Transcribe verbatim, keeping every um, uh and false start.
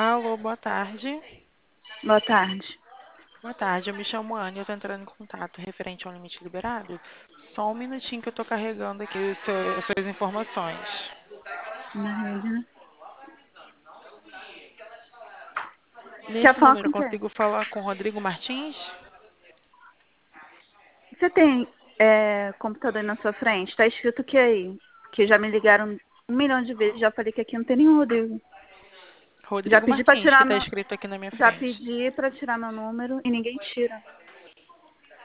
Alô, boa tarde. Boa tarde. Boa tarde, eu me chamo Anne, eu tô entrando em contato referente ao limite liberado. Só um minutinho que eu tô carregando aqui o seu- as suas informações. Na rede, né? Quer Nesse falar número eu com quem? consigo falar com o Rodrigo Martins? Você tem é, computador aí na sua frente? Tá escrito o que aí? Que já me ligaram um milhão de vezes, já falei que aqui não tem nenhum Rodrigo. Já Rodrigo pedi pra Martins, que tirar tá meu. escrito aqui na minha Já frente. pedi pra tirar meu número e ninguém tira.